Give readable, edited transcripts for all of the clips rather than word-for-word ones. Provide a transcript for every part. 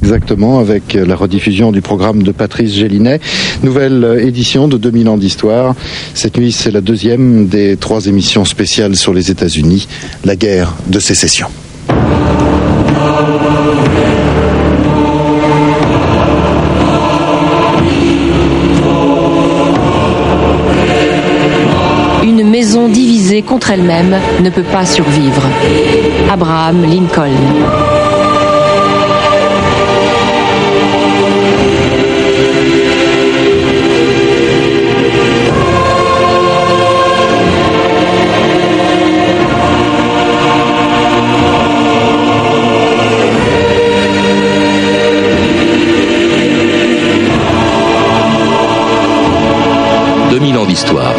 exactement, avec la rediffusion du programme de Patrice Gélinet. Nouvelle édition de 2000 ans d'histoire. Cette nuit, c'est la deuxième des 3 émissions spéciales sur les États-Unis, la guerre de sécession. Une maison divisée contre elle-même ne peut pas survivre. Abraham Lincoln. D'histoire.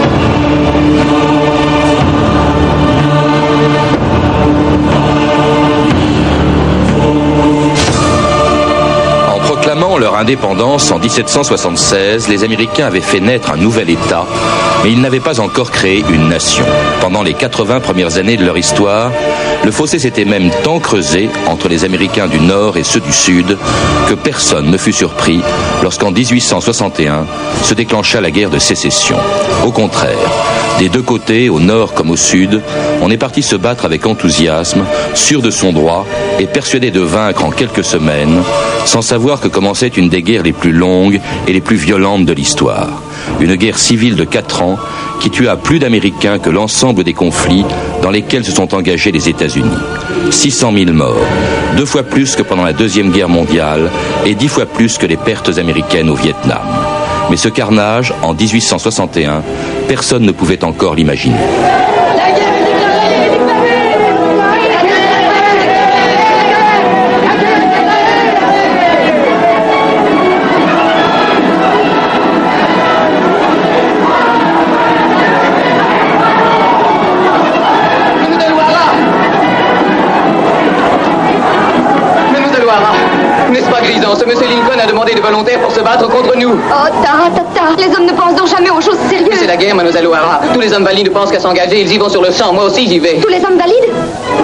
En proclamant leur indépendance en 1776, les Américains avaient fait naître un nouvel État, mais ils n'avaient pas encore créé une nation. Pendant les 80 premières années de leur histoire, le fossé s'était même tant creusé entre les Américains du Nord et ceux du Sud que personne ne fut surpris lorsqu'en 1861 se déclencha la guerre de sécession. Au contraire, des deux côtés, au Nord comme au Sud, on est parti se battre avec enthousiasme, sûr de son droit et persuadé de vaincre en quelques semaines, sans savoir que commençait une des guerres les plus longues et les plus violentes de l'histoire. Une guerre civile de 4 ans qui tua plus d'Américains que l'ensemble des conflits dans lesquels se sont engagés les États-Unis. 600 000 morts, 2 fois plus que pendant la Deuxième Guerre mondiale et 10 fois plus que les pertes américaines au Vietnam. Mais ce carnage, en 1861, personne ne pouvait encore l'imaginer. Ce monsieur Lincoln a demandé des volontaires pour se battre contre nous. Oh, ta. Les hommes ne pensent donc jamais aux choses sérieuses. Mais c'est la guerre, mademoiselle O'Hara. Tous les hommes valides ne pensent qu'à s'engager. Ils y vont sur le sang. Moi aussi, j'y vais. Tous les hommes valides?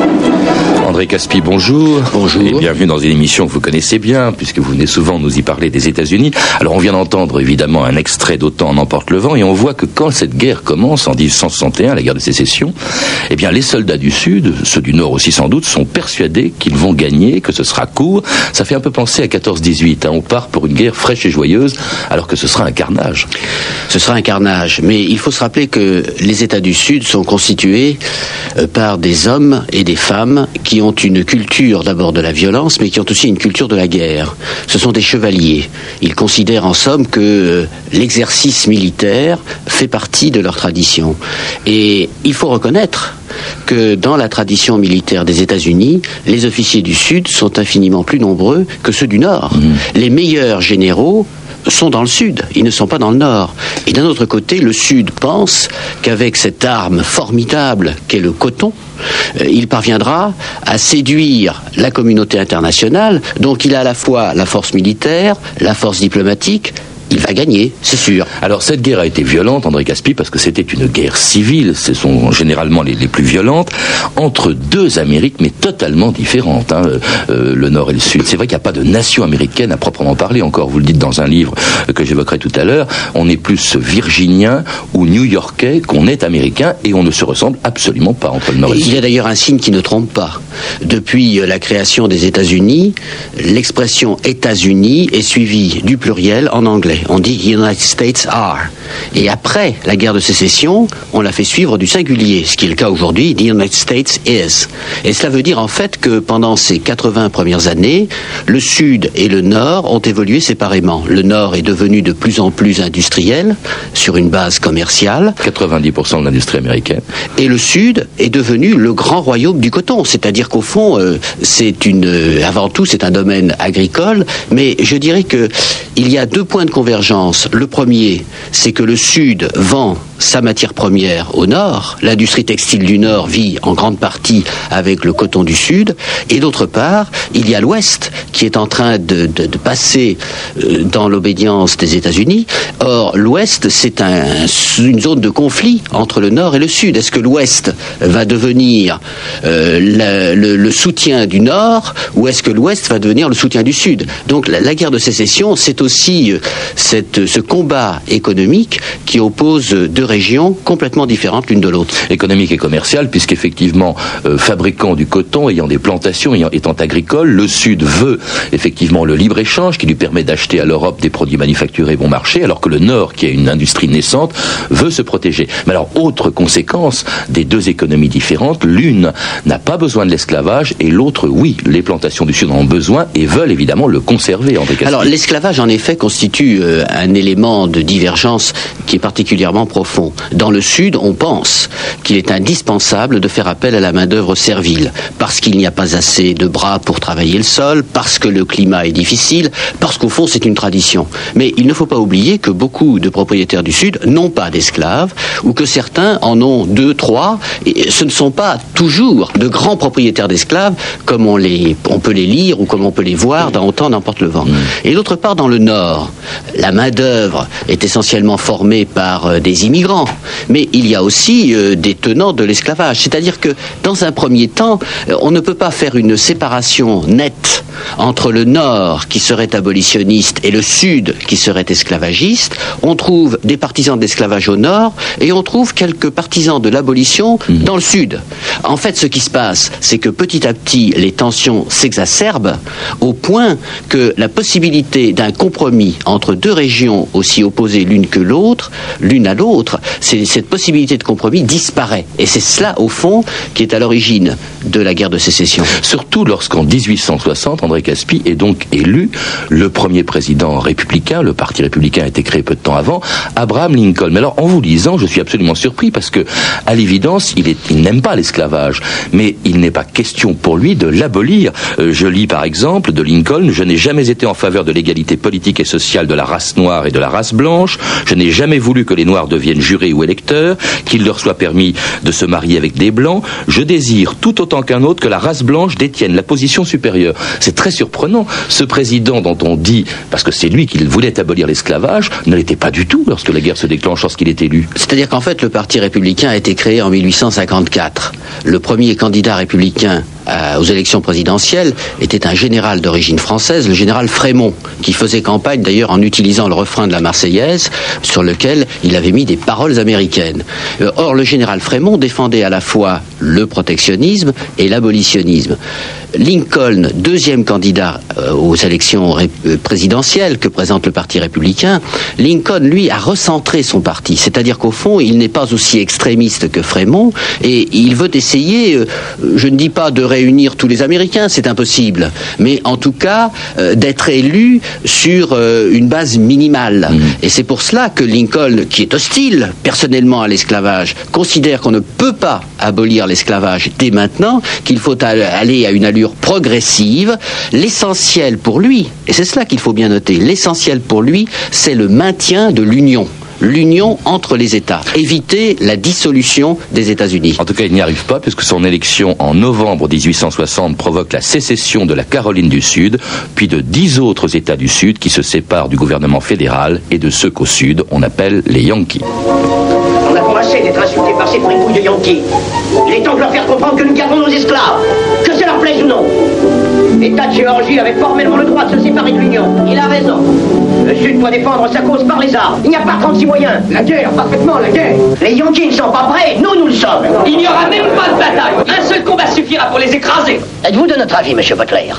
André Caspi, bonjour. Bonjour. Et bienvenue dans une émission que vous connaissez bien, puisque vous venez souvent nous y parler des États-Unis. Alors on vient d'entendre évidemment un extrait d'Autant en emporte le vent, et on voit que quand cette guerre commence en 1861, la guerre de sécession, eh bien les soldats du Sud, ceux du Nord aussi sans doute, sont persuadés qu'ils vont gagner, que ce sera court. Ça fait un peu penser à 14-18, on part pour une guerre fraîche et joyeuse, alors que ce sera un carnage. Ce sera un carnage, mais il faut se rappeler que les États du Sud sont constitués par des hommes et des femmes qui ont une culture d'abord de la violence, mais qui ont aussi une culture de la guerre. Ce sont des chevaliers. Ils considèrent en somme que l'exercice militaire fait partie de leur tradition. Et il faut reconnaître que dans la tradition militaire des États-Unis, les officiers du Sud sont infiniment plus nombreux que ceux du Nord. Les meilleurs généraux sont dans le Sud, ils ne sont pas dans le Nord. Et d'un autre côté, le Sud pense qu'avec cette arme formidable qu'est le coton, il parviendra à séduire la communauté internationale, donc il a à la fois la force militaire, la force diplomatique. Il va gagner, c'est sûr. Alors cette guerre a été violente, André Caspi, parce que c'était une guerre civile, ce sont généralement les plus violentes, entre deux Amériques, mais totalement différentes, le Nord et le Sud. C'est vrai qu'il n'y a pas de nation américaine à proprement parler, encore vous le dites dans un livre que j'évoquerai tout à l'heure, on est plus virginien ou new-yorkais qu'on est américain, et on ne se ressemble absolument pas entre le Nord et le Sud. Il y a d'ailleurs un signe qui ne trompe pas. Depuis la création des États-Unis, l'expression États-Unis est suivie du pluriel en anglais. On dit United States are. Et après la guerre de sécession, on l'a fait suivre du singulier, ce qui est le cas aujourd'hui, the United States is. Et cela veut dire en fait que pendant ces 80 premières années, le Sud et le Nord ont évolué séparément. Le Nord est devenu de plus en plus industriel, sur une base commerciale. 90% de l'industrie américaine. Et le Sud est devenu le grand royaume du coton. C'est-à-dire qu'au fond, avant tout, c'est un domaine agricole, mais je dirais que il y a 2 points de convergence. Le premier, c'est que le Sud vend sa matière première au Nord. L'industrie textile du Nord vit en grande partie avec le coton du Sud. Et d'autre part, il y a l'Ouest qui est en train de passer dans l'obédience des États-Unis. Or, l'Ouest, c'est une zone de conflit entre le Nord et le Sud. Est-ce que l'Ouest va devenir le soutien du Nord, ou est-ce que l'Ouest va devenir le soutien du Sud? Donc la guerre de sécession, c'est aussi ce combat économique qui oppose deux régions complètement différentes l'une de l'autre. Économique et commercial, puisqu'effectivement, fabricant du coton, ayant des plantations, étant agricole, le Sud veut effectivement le libre-échange qui lui permet d'acheter à l'Europe des produits manufacturés bon marché, alors que le Nord, qui a une industrie naissante, veut se protéger. Mais alors, autre conséquence des deux économies différentes, l'une n'a pas besoin de l'esclavage et l'autre, oui, les plantations du Sud en ont besoin et veulent évidemment le conserver, André Caspy. Alors, l'esclavage, en effet, constitue un élément de divergence qui est particulièrement profond. Dans le Sud, on pense qu'il est indispensable de faire appel à la main-d'œuvre servile, parce qu'il n'y a pas assez de bras pour travailler le sol, parce que le climat est difficile, parce qu'au fond, c'est une tradition. Mais il ne faut pas oublier que beaucoup de propriétaires du Sud n'ont pas d'esclaves, ou que certains en ont 2, 3, et ce ne sont pas toujours de grands propriétaires d'esclaves, comme on peut les lire ou comme on peut les voir dans Autant n'emporte le vent. Et d'autre part, dans le Nord, la main-d'œuvre est essentiellement formée par des immigrants, mais il y a aussi des tenants de l'esclavage. C'est-à-dire que, dans un premier temps, on ne peut pas faire une séparation nette entre le Nord, qui serait abolitionniste, et le Sud, qui serait esclavagiste. On trouve des partisans de l'esclavage au Nord, et on trouve quelques partisans de l'abolition dans le Sud. En fait, ce qui se passe, c'est que petit à petit, les tensions s'exacerbent, au point que la possibilité d'un compromis entre deux régions aussi opposées l'une à l'autre, cette possibilité de compromis disparaît. Et c'est cela, au fond, qui est à l'origine de la guerre de sécession. Surtout lorsqu'en 1860, André Caspy est donc élu le premier président républicain. Le Parti républicain a été créé peu de temps avant, Abraham Lincoln. Mais alors, en vous lisant, je suis absolument surpris parce que, à l'évidence, il n'aime pas l'esclavage. Mais il n'est pas question pour lui de l'abolir. Je lis par exemple de Lincoln: je n'ai jamais été en faveur de l'égalité politique et sociale de la race noire et de la race blanche. Je n'ai jamais voulu que les noirs deviennent jurés ou électeurs, qu'il leur soit permis de se marier avec des blancs. Je désire tout autant qu'un autre que la race blanche détienne la position supérieure. C'est très surprenant. Ce président dont on dit, parce que c'est lui qui voulait abolir l'esclavage, ne l'était pas du tout lorsque la guerre se déclenche, lorsqu'il est élu. C'est-à-dire qu'en fait, le Parti républicain a été créé en 1854. Le premier candidat républicain aux élections présidentielles était un général d'origine française, le général Frémont, qui faisait campagne d'ailleurs en utilisant le refrain de la Marseillaise, sur lequel il avait mis des paroles américaines. Or, le général Frémont défendait à la fois le protectionnisme et l'abolitionnisme. Lincoln, deuxième candidat aux élections présidentielles que présente le Parti républicain, Lincoln, lui, a recentré son parti. C'est-à-dire qu'au fond, il n'est pas aussi extrémiste que Frémont, et il veut essayer, je ne dis pas de réunir tous les Américains, c'est impossible, mais en tout cas, d'être élu sur une base minimale. Et c'est pour cela que Lincoln, qui est hostile personnellement à l'esclavage, considère qu'on ne peut pas abolir l'esclavage dès maintenant, qu'il faut aller à une allure progressive. L'essentiel pour lui, et c'est cela qu'il faut bien noter, l'essentiel pour lui, c'est le maintien de l'union. L'union entre les États. Éviter la dissolution des États-Unis. En tout cas, il n'y arrive pas, puisque son élection en novembre 1860 provoque la sécession de la Caroline du Sud, puis de 10 autres États du Sud qui se séparent du gouvernement fédéral et de ceux qu'au Sud, on appelle les Yankees. On a pour assez d'être insultés par ces fripouilles de Yankees. Il est temps de leur faire comprendre que nous gardons nos esclaves, que ça leur plaise ou non. L'État de Géorgie avait formellement le droit de se séparer de l'Union. Il a raison. Le Sud doit défendre sa cause par les armes. Il n'y a pas 36 moyens. La guerre, parfaitement, la guerre. Les Yankees ne sont pas prêts, nous le sommes. Il n'y aura même pas de bataille. Un seul combat suffira pour les écraser. Êtes-vous de notre avis, monsieur Butler?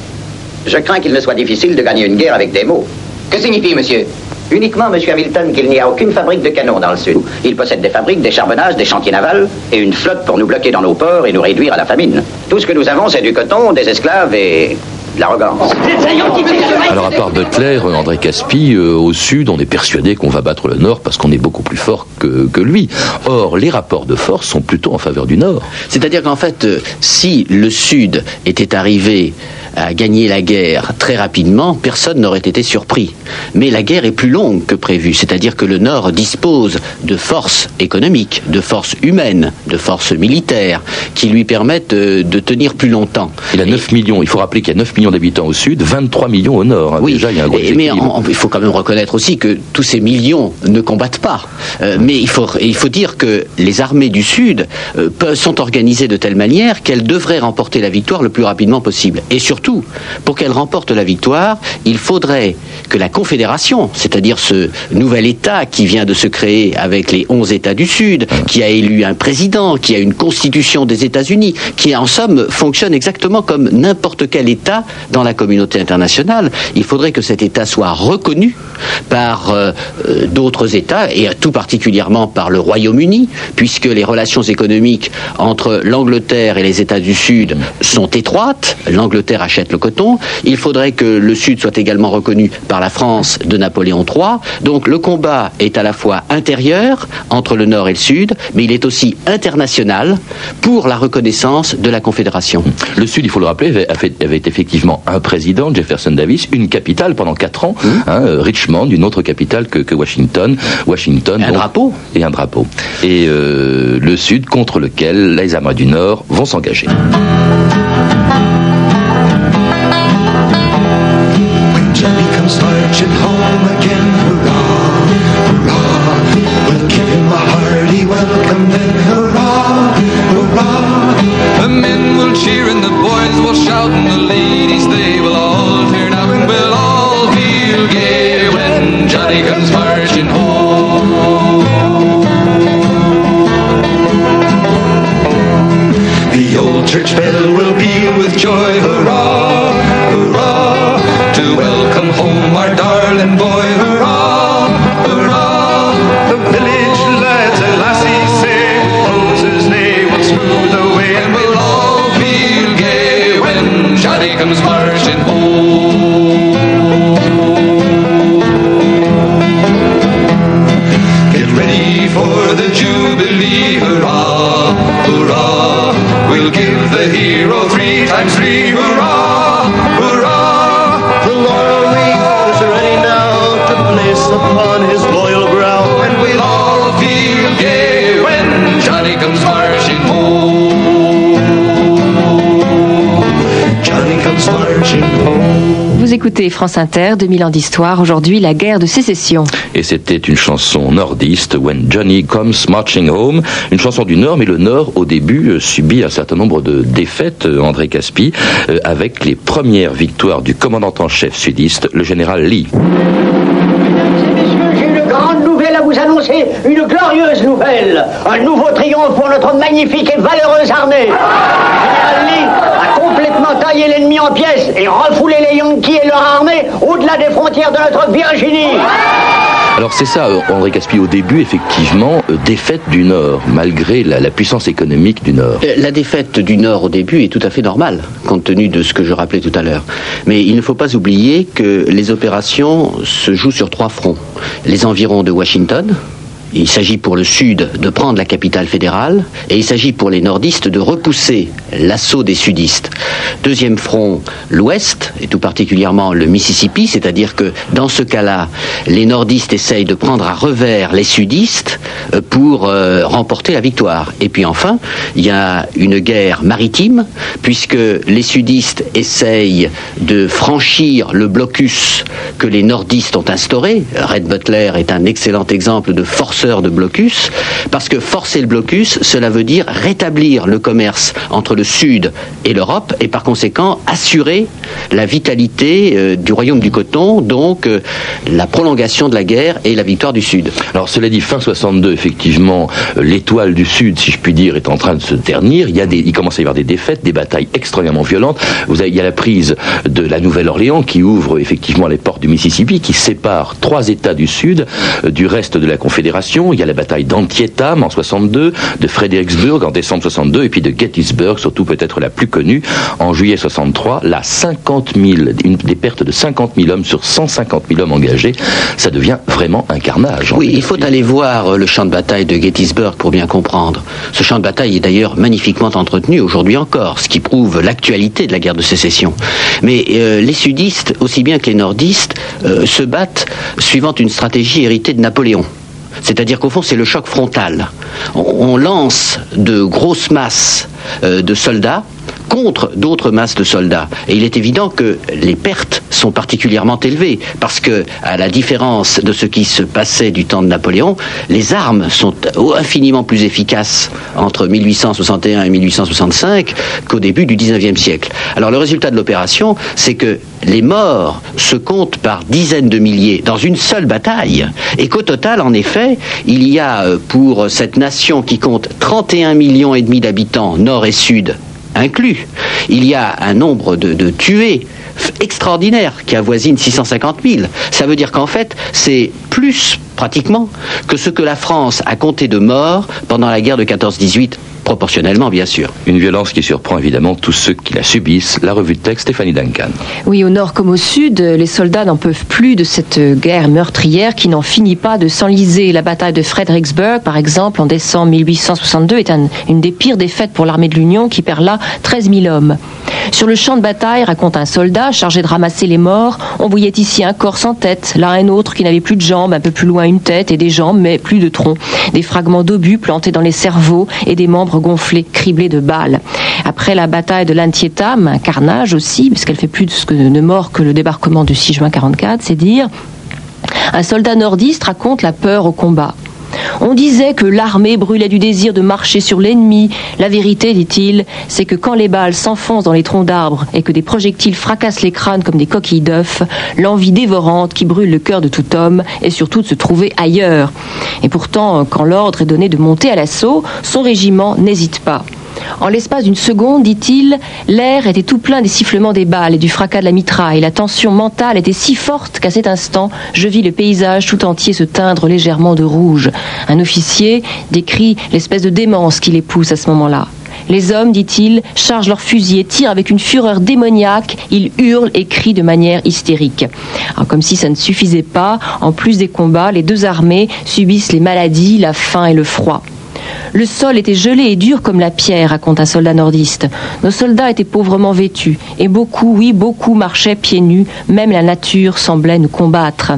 Je crains qu'il ne soit difficile de gagner une guerre avec des mots. Que signifie, monsieur? Uniquement, monsieur Hamilton, qu'il n'y a aucune fabrique de canons dans le Sud. Il possède des fabriques, des charbonnages, des chantiers navals et une flotte pour nous bloquer dans nos ports et nous réduire à la famine. Tout ce que nous avons, c'est du coton, des esclaves et de l'arrogance. Alors, à part Butler, André Caspy, au Sud, on est persuadé qu'on va battre le Nord parce qu'on est beaucoup plus fort que lui. Or, les rapports de force sont plutôt en faveur du Nord. C'est-à-dire qu'en fait, si le Sud était arrivé à gagner la guerre très rapidement, personne n'aurait été surpris. Mais la guerre est plus longue que prévu, c'est-à-dire que le Nord dispose de forces économiques, de forces humaines, de forces militaires, qui lui permettent de tenir plus longtemps. Il a 9 millions, il faut rappeler qu'il y a 9 millions d'habitants au sud, 23 millions au nord. Hein. Oui, déjà, il y a un gros mais il faut quand même reconnaître aussi que tous ces millions ne combattent pas. Mais il faut dire que les armées du Sud sont organisées de telle manière qu'elles devraient remporter la victoire le plus rapidement possible. Et surtout, pour qu'elles remportent la victoire, il faudrait que la Confédération, c'est-à-dire ce nouvel État qui vient de se créer avec les 11 États du Sud, qui a élu un président, qui a une constitution des États-Unis, qui en somme fonctionne exactement comme n'importe quel État dans la communauté internationale, il faudrait que cet État soit reconnu par d'autres États, et tout particulièrement par le Royaume-Uni, puisque les relations économiques entre l'Angleterre et les États du Sud sont étroites. L'Angleterre achète le coton. Il faudrait que le Sud soit également reconnu par la France de Napoléon III. Donc le combat est à la fois intérieur entre le Nord et le Sud, mais il est aussi international pour la reconnaissance de la Confédération. Le Sud, il faut le rappeler, avait effectivement un président, Jefferson Davis, une capitale pendant 4 ans, Richmond, une autre capitale que Washington. Un drapeau. Et un drapeau. Et le Sud contre lequel les armées du Nord vont s'engager. Church bell will peal with joy, hurrah, hurrah, to welcome home our darling boy, hurrah, hurrah. The village lads and lassies say, roses they will smooth away, and we'll all feel gay when Johnny comes marching home. Get ready for the Jubilee, hurrah, hurrah. We'll give the hero 3 times 3, hurrah, hurrah. The laurel wreath is ready now to place upon his loyal brow, and we'll all feel gay when Johnny comes marching home. Johnny comes marching home. Vous écoutez France Inter, 2000 ans d'histoire, aujourd'hui la guerre de sécession. Et c'était une chanson nordiste, When Johnny Comes Marching Home, une chanson du Nord, mais le Nord, au début, subit un certain nombre de défaites, André Caspi, avec les premières victoires du commandant en chef sudiste, le général Lee. Mesdames et messieurs, j'ai une grande nouvelle à vous annoncer, une glorieuse nouvelle, un nouveau triomphe pour notre magnifique et valeureuse armée. Général Lee a complètement taillé l'ennemi en pièces et refoulé les Yankees et leur armée au-delà des frontières de notre Virginie. Alors c'est ça, André Caspi, au début, effectivement, défaite du Nord, malgré la puissance économique du Nord. La défaite du Nord au début est tout à fait normale, compte tenu de ce que je rappelais tout à l'heure. Mais il ne faut pas oublier que les opérations se jouent sur 3 fronts. Les environs de Washington. Il s'agit pour le Sud de prendre la capitale fédérale, et il s'agit pour les nordistes de repousser l'assaut des sudistes. Deuxième front, l'Ouest, et tout particulièrement le Mississippi, c'est-à-dire que dans ce cas-là, les nordistes essayent de prendre à revers les sudistes pour remporter la victoire. Et puis enfin, il y a une guerre maritime, puisque les sudistes essayent de franchir le blocus que les nordistes ont instauré. Red Butler est un excellent exemple de forceur de blocus, parce que forcer le blocus, cela veut dire rétablir le commerce entre le Sud et l'Europe, et par conséquent assurer la vitalité du royaume du coton, donc la prolongation de la guerre et la victoire du Sud. Alors cela dit, fin 62, effectivement, l'étoile du Sud, si je puis dire, est en train de se ternir. Il commence à y avoir des défaites, des batailles extrêmement violentes. Il y a la prise de la Nouvelle-Orléans qui ouvre effectivement les portes du Mississippi, qui sépare 3 États du Sud du reste de la Confédération. opérations. Il y a la bataille d'Antietam en 62, de Fredericksburg en décembre 62, et puis de Gettysburg, surtout peut-être la plus connue, en juillet 63. Là, des pertes de 50 000 hommes sur 150 000 hommes engagés, ça devient vraiment un carnage. Oui, il faut aller voir le champ de bataille de Gettysburg pour bien comprendre. Ce champ de bataille est d'ailleurs magnifiquement entretenu aujourd'hui encore, ce qui prouve l'actualité de la guerre de sécession. Mais les sudistes, aussi bien que les nordistes, se battent suivant une stratégie héritée de Napoléon. C'est-à-dire qu'au fond, c'est le choc frontal. On lance de grosses masses de soldats contre d'autres masses de soldats. Et il est évident que les pertes sont particulièrement élevées, parce que, à la différence de ce qui se passait du temps de Napoléon, les armes sont infiniment plus efficaces entre 1861 et 1865 qu'au début du 19e siècle. Alors le résultat de l'opération, c'est que les morts se comptent par dizaines de milliers dans une seule bataille, et qu'au total, en effet, il y a pour cette nation qui compte 31 millions et demi d'habitants, nord et sud inclus, il y a un nombre de tués extraordinaire qui avoisine 650 000. Ça veut dire qu'en fait, c'est plus pratiquement que ce que la France a compté de morts pendant la guerre de 14-18, proportionnellement bien sûr. Une violence qui surprend évidemment tous ceux qui la subissent. La revue de texte, Stéphanie Duncan. Oui, au nord comme au sud, les soldats n'en peuvent plus de cette guerre meurtrière qui n'en finit pas de s'enliser. La bataille de Fredericksburg, par exemple, en décembre 1862, est une des pires défaites pour l'armée de l'Union qui perd là 13 000 hommes. Sur le champ de bataille, raconte un soldat chargé de ramasser les morts, on voyait ici un corps sans tête, là un autre qui n'avait plus de jambes, un peu plus loin une tête et des jambes mais plus de tronc, des fragments d'obus plantés dans les cerveaux et des membres gonflés, criblés de balles. Après la bataille de l'Antietam, un carnage aussi, puisqu'elle fait plus de morts que le débarquement du 6 juin 44, c'est dire, un soldat nordiste raconte la peur au combat. On disait que l'armée brûlait du désir de marcher sur l'ennemi. La vérité, dit-il, c'est que quand les balles s'enfoncent dans les troncs d'arbres et que des projectiles fracassent les crânes comme des coquilles d'œufs, l'envie dévorante qui brûle le cœur de tout homme est surtout de se trouver ailleurs. Et pourtant, quand l'ordre est donné de monter à l'assaut, son régiment n'hésite pas. En l'espace d'une seconde, dit-il, l'air était tout plein des sifflements des balles et du fracas de la mitraille. La tension mentale était si forte qu'à cet instant, je vis le paysage tout entier se teindre légèrement de rouge. Un officier décrit l'espèce de démence qui les pousse à ce moment-là. Les hommes, dit-il, chargent leurs fusils et tirent avec une fureur démoniaque. Ils hurlent et crient de manière hystérique. Alors, comme si ça ne suffisait pas, en plus des combats, les deux armées subissent les maladies, la faim et le froid. Le sol était gelé et dur comme la pierre, raconte un soldat nordiste. Nos soldats étaient pauvrement vêtus, et beaucoup marchaient pieds nus, même la nature semblait nous combattre.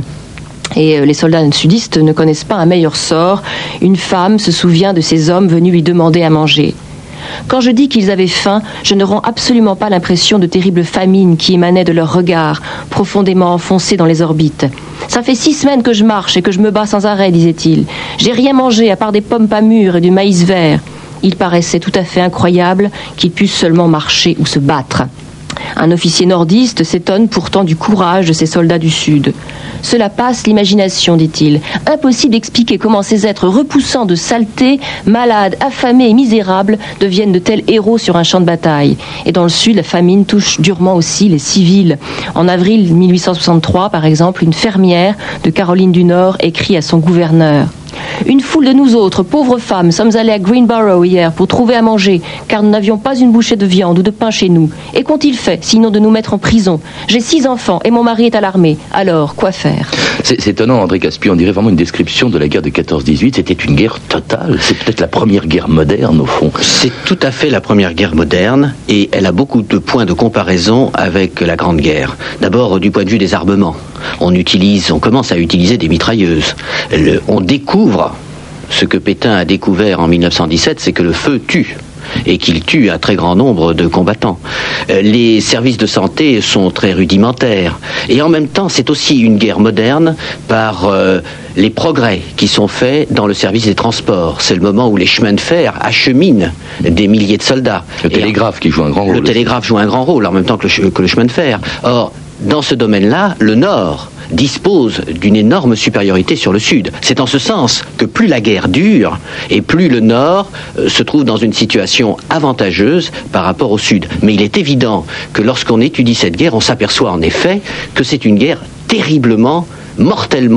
Et les soldats sudistes ne connaissent pas un meilleur sort. Une femme se souvient de ces hommes venus lui demander à manger. Quand je dis qu'ils avaient faim, je ne rends absolument pas l'impression de terrible famine qui émanait de leurs regards, profondément enfoncés dans les orbites. Ça fait 6 semaines que je marche et que je me bats sans arrêt, disait-il. J'ai rien mangé à part des pommes pas mûres et du maïs vert. Il paraissait tout à fait incroyable qu'ils puissent seulement marcher ou se battre. Un officier nordiste s'étonne pourtant du courage de ces soldats du Sud. Cela passe l'imagination, dit-il. Impossible d'expliquer comment ces êtres repoussants de saleté, malades, affamés et misérables deviennent de tels héros sur un champ de bataille. Et dans le Sud, la famine touche durement aussi les civils. En avril 1863, par exemple, une fermière de Caroline du Nord écrit à son gouverneur. Une foule de nous autres, pauvres femmes, sommes allés à Greenboro hier pour trouver à manger, car nous n'avions pas une bouchée de viande ou de pain chez nous. Et qu'ont-ils fait, sinon de nous mettre en prison? J'ai 6 enfants et mon mari est à l'armée. Alors, quoi faire? C'est étonnant, André Caspian, on dirait vraiment une description de la guerre de 14-18. C'était une guerre totale. C'est peut-être la première guerre moderne, au fond. C'est tout à fait la première guerre moderne, et elle a beaucoup de points de comparaison avec la Grande Guerre. D'abord, du point de vue des armements. On commence à utiliser des mitrailleuses. On découvre ce que Pétain a découvert en 1917, c'est que le feu tue, et qu'il tue un très grand nombre de combattants. Les services de santé sont très rudimentaires, et en même temps c'est aussi une guerre moderne par les progrès qui sont faits dans le service des transports. C'est le moment où les chemins de fer acheminent des milliers de soldats. Le télégraphe qui joue un grand rôle. Le télégraphe joue un grand rôle en même temps que le chemin de fer. Or, dans ce domaine-là, le Nord dispose d'une énorme supériorité sur le Sud. C'est en ce sens que plus la guerre dure et plus le Nord se trouve dans une situation avantageuse par rapport au Sud. Mais il est évident que lorsqu'on étudie cette guerre, on s'aperçoit en effet que c'est une guerre terriblement, mortellement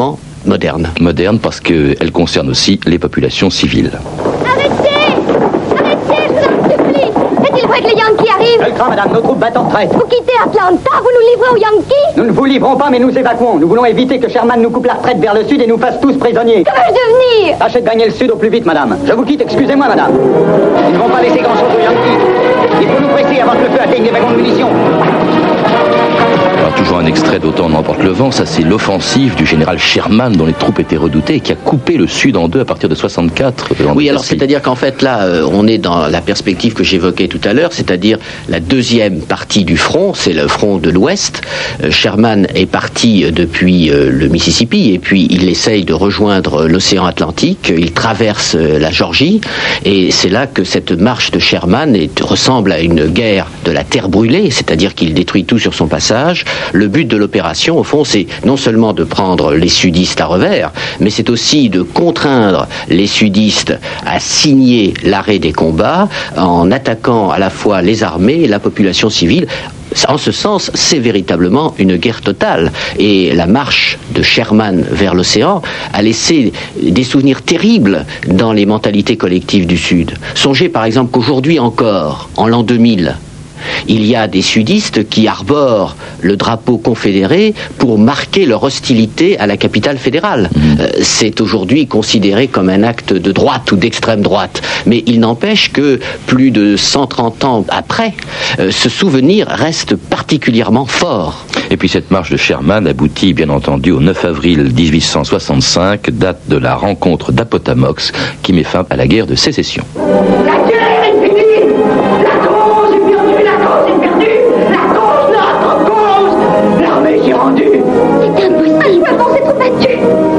moderne. Moderne parce qu'elle concerne aussi les populations civiles. Arrêtez, je vous en supplie. Est-il vrai que les Yankees arrivent? Je le crains, madame, nos troupes battent en retraite. Vous quittez Atlanta, vous nous livrez aux Yankees? Nous ne vous livrons pas, mais nous évacuons. Nous voulons éviter que Sherman nous coupe la retraite vers le sud et nous fasse tous prisonniers. Que veux-je devenir? Tâchez de gagner le sud au plus vite, madame. Je vous quitte, excusez-moi, madame. Ils ne vont pas laisser grand-chose aux Yankees. Il faut nous presser avant que le feu atteigne les wagons de munitions. Alors, toujours un extrait d'Autant n'emporte le vent, ça c'est l'offensive du général Sherman dont les troupes étaient redoutées et qui a coupé le sud en deux à partir de 64. Oui, alors c'est-à-dire qu'en fait là, on est dans la perspective que j'évoquais tout à l'heure, c'est-à-dire la deuxième partie du front, c'est le front de l'Ouest. Sherman est parti depuis le Mississippi et puis il essaye de rejoindre l'océan Atlantique, il traverse la Géorgie et c'est là que cette marche de Sherman ressemble à une guerre de la terre brûlée, c'est-à-dire qu'il détruit tout sur son passage. Le but de l'opération, au fond, c'est non seulement de prendre les sudistes à revers, mais c'est aussi de contraindre les sudistes à signer l'arrêt des combats en attaquant à la fois les armées et la population civile. En ce sens, c'est véritablement une guerre totale. Et la marche de Sherman vers l'océan a laissé des souvenirs terribles dans les mentalités collectives du Sud. Songez par exemple qu'aujourd'hui encore, en l'an 2000, il y a des sudistes qui arborent le drapeau confédéré pour marquer leur hostilité à la capitale fédérale. C'est aujourd'hui considéré comme un acte de droite ou d'extrême droite. Mais il n'empêche que plus de 130 ans après, ce souvenir reste particulièrement fort. Et puis cette marche de Sherman aboutit bien entendu au 9 avril 1865, date de la rencontre d'Appomattox qui met fin à la guerre de sécession. La guerre est finie. La cause est perdue, la cause est perdue. La cause, notre cause. L'armée s'est rendue. C'est impossible, on s'est trop battu.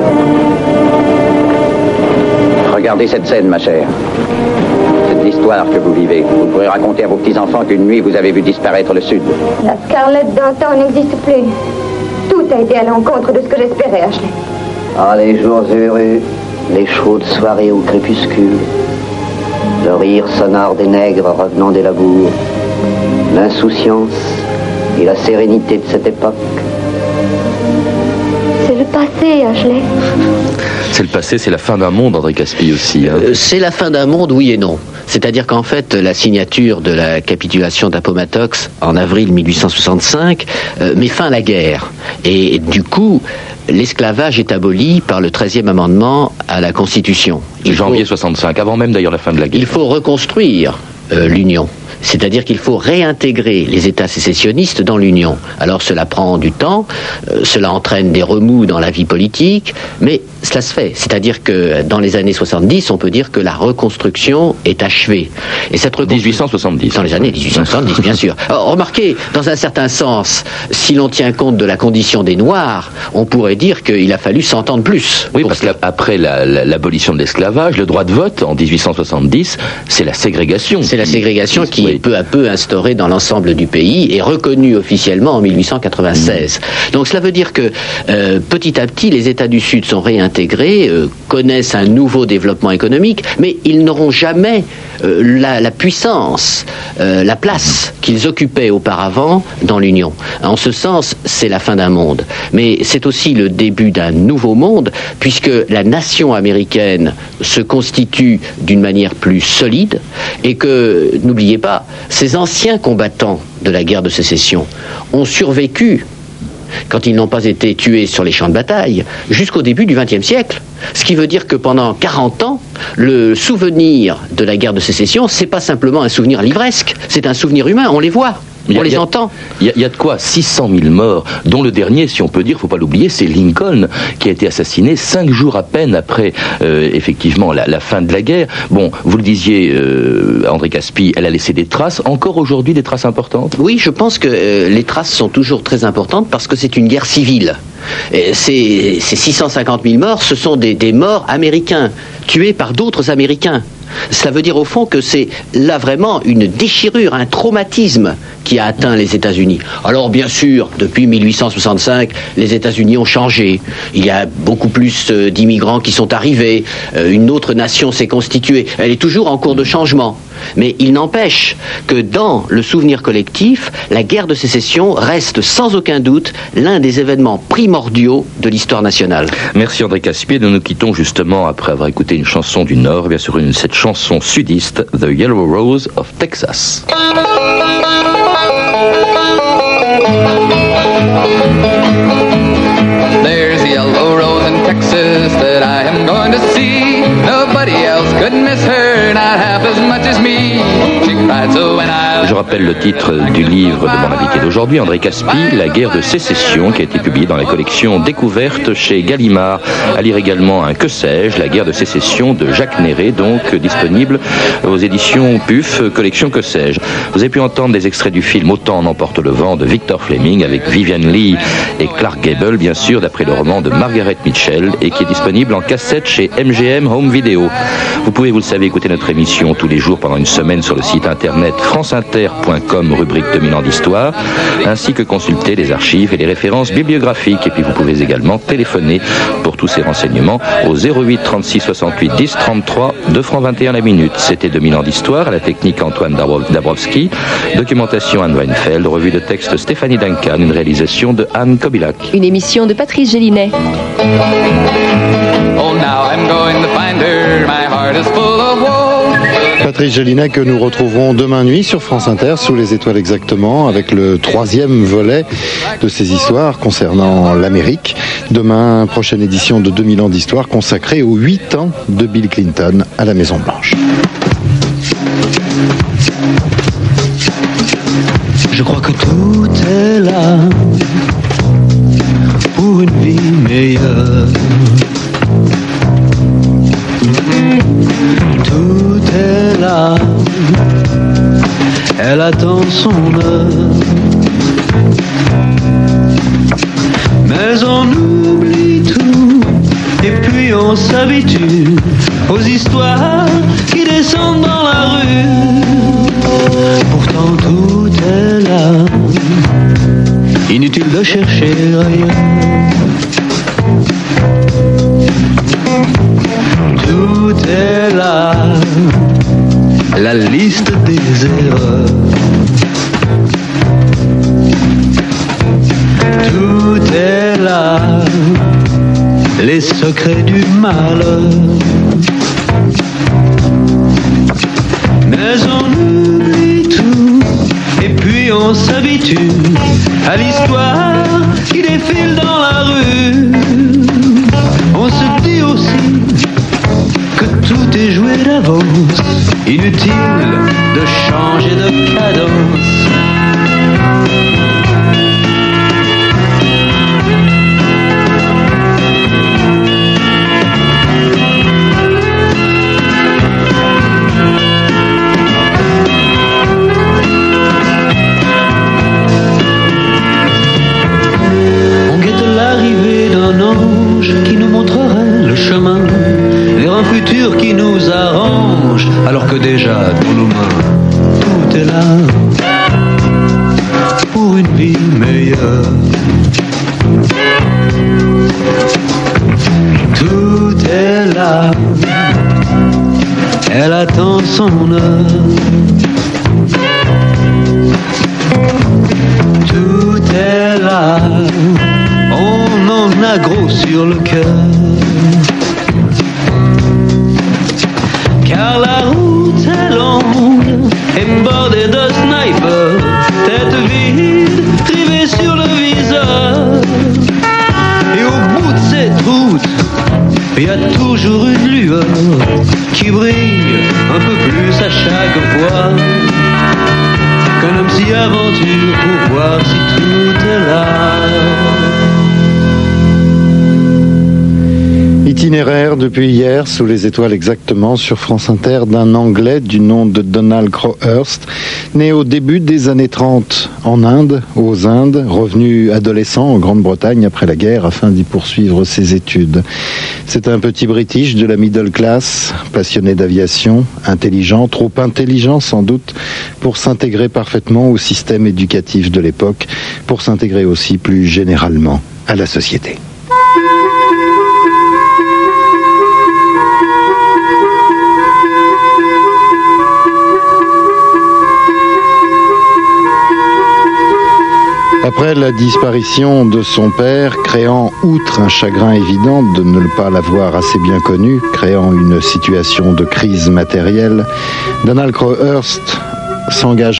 Regardez cette scène, ma chère. C'est l'histoire que vous vivez. Vous pourrez raconter à vos petits-enfants qu'une nuit, vous avez vu disparaître le Sud. La Scarlett d'antan n'existe plus. Tout a été à l'encontre de ce que j'espérais, Ashley. Ah, les jours heureux, les chaudes soirées au crépuscule, le rire sonore des nègres revenant des labours, l'insouciance et la sérénité de cette époque. C'est le passé, Ashley. C'est le passé, c'est la fin d'un monde, André Caspi aussi. C'est la fin d'un monde, oui et non. C'est-à-dire qu'en fait, la signature de la capitulation d'Appomattox en avril 1865 met fin à la guerre. Et du coup, l'esclavage est aboli par le 13e amendement à la Constitution. Janvier 65, avant même d'ailleurs la fin de la guerre. Il faut reconstruire l'Union. C'est-à-dire qu'il faut réintégrer les États sécessionnistes dans l'Union. Alors cela prend du temps, cela entraîne des remous dans la vie politique, mais cela se fait. C'est-à-dire que dans les années 70, on peut dire que la reconstruction est achevée. Et cette 1870. Dans les années 1870, bien sûr. Alors, remarquez, dans un certain sens, si l'on tient compte de la condition des Noirs, on pourrait dire qu'il a fallu 100 ans de plus. Oui, parce qu'après l'abolition de l'esclavage, le droit de vote en 1870, c'est la ségrégation. C'est la ségrégation qui est peu à peu instaurée dans l'ensemble du pays et reconnue officiellement en 1896. Donc cela veut dire que petit à petit, les États du Sud sont réintégrés, connaissent un nouveau développement économique, mais ils n'auront jamais la puissance, la place qu'ils occupaient auparavant dans l'Union. En ce sens, c'est la fin d'un monde. Mais c'est aussi le début d'un nouveau monde, puisque la nation américaine se constitue d'une manière plus solide, et que, n'oubliez pas, ces anciens combattants de la guerre de sécession ont survécu, quand ils n'ont pas été tués sur les champs de bataille, jusqu'au début du XXe siècle. Ce qui veut dire que pendant 40 ans, le souvenir de la guerre de sécession, c'est pas simplement un souvenir livresque, c'est un souvenir humain, on les voit. On les entend. Il y a de quoi 600 000 morts, dont le dernier, si on peut dire, faut pas l'oublier, c'est Lincoln, qui a été assassiné 5 jours à peine après, effectivement, la fin de la guerre. Bon, vous le disiez, André Caspi, elle a laissé des traces, encore aujourd'hui des traces importantes? Oui, je pense que les traces sont toujours très importantes parce que c'est une guerre civile. Ces 650 000 morts, ce sont des morts américains, tués par d'autres Américains. Cela veut dire au fond que c'est là vraiment une déchirure, un traumatisme qui a atteint les États-Unis. Alors bien sûr, depuis 1865, les États-Unis ont changé. Il y a beaucoup plus d'immigrants qui sont arrivés. Une autre nation s'est constituée. Elle est toujours en cours de changement. Mais il n'empêche que dans le souvenir collectif, la guerre de sécession reste sans aucun doute l'un des événements primordiaux de l'histoire nationale. Merci André Caspier. Nous nous quittons justement après avoir écouté une chanson du Nord, bien sûr cette chanson sudiste, The Yellow Rose of Texas. There's a yellow rose in Texas that I am going to see. Nobody else could miss her, not half as much as me. She cried so when I... Je rappelle le titre du livre de mon invité d'aujourd'hui, André Caspier, La guerre de sécession, qui a été publié dans la collection Découverte chez Gallimard. À lire également un Que sais-je, La guerre de sécession de Jacques Néret, donc disponible aux éditions PUF, collection Que sais-je. Vous avez pu entendre des extraits du film Autant en emporte le vent de Victor Fleming avec Vivian Leigh et Clark Gable, bien sûr, d'après le roman de Margaret Mitchell et qui est disponible en cassette chez MGM Home Video. Vous pouvez, vous le savez, écouter notre émission tous les jours pendant une semaine sur le site internet franceinter.com, rubrique 2000 ans d'histoire, ainsi que consulter les archives et les références bibliographiques. Et puis vous pouvez également téléphoner pour tous ces renseignements au 08 36 68 10 33, 2 francs 21 la minute. C'était 2000 ans d'histoire, à la technique Antoine Dabrowski, documentation Anne Weinfeld, revue de texte Stéphanie Duncan, une réalisation de Anne Kobilac. Une émission de Patrice Gélinet. Oh, now I'm going to find her. My heart is full of woe. Patrice Gélinet que nous retrouverons demain nuit sur France Inter, sous les étoiles exactement, avec le 3e volet de ces histoires concernant l'Amérique. Demain, prochaine édition de 2000 ans d'histoire consacrée aux 8 ans de Bill Clinton à la Maison Blanche. Je crois que tout est là pour une vie meilleure. Tout est là, elle attend son heure. Mais on oublie tout et puis on s'habitue aux histoires qui descendent dans la rue. Pourtant tout est là, inutile de chercher ailleurs. Tout est là, la liste des erreurs. Tout est là, les secrets du malheur. Mais on oublie tout et puis on s'habitue à l'histoire qui défile dans la rue. On se dit aussi que tout est joué d'avance, inutile de changer de cadence. On guette l'arrivée d'un ange qui nous montrerait le chemin vers un futur qui nous arrange, alors que déjà dans nos mains tout est là pour une vie meilleure. Tout est là, elle attend son heure. Tout est là, on en a gros sur le cœur. Car la route est longue et bordée de snipers, tête vide, rivée sur le viseur. Et au bout de cette route, il y a toujours une lueur qui brille un peu plus à chaque fois. Qu'un homme s'y aventure pour voir si tout est là. Itinéraire depuis hier sous les étoiles exactement sur France Inter d'un Anglais du nom de Donald Crowhurst, né au début des années 30 en Inde, aux Indes, revenu adolescent en Grande-Bretagne après la guerre afin d'y poursuivre ses études. C'est un petit British de la middle class, passionné d'aviation, intelligent, trop intelligent sans doute, pour s'intégrer parfaitement au système éducatif de l'époque, pour s'intégrer aussi plus généralement à la société. Après la disparition de son père, créant, outre un chagrin évident de ne pas l'avoir assez bien connu, créant une situation de crise matérielle, Donald Crowhurst s'engage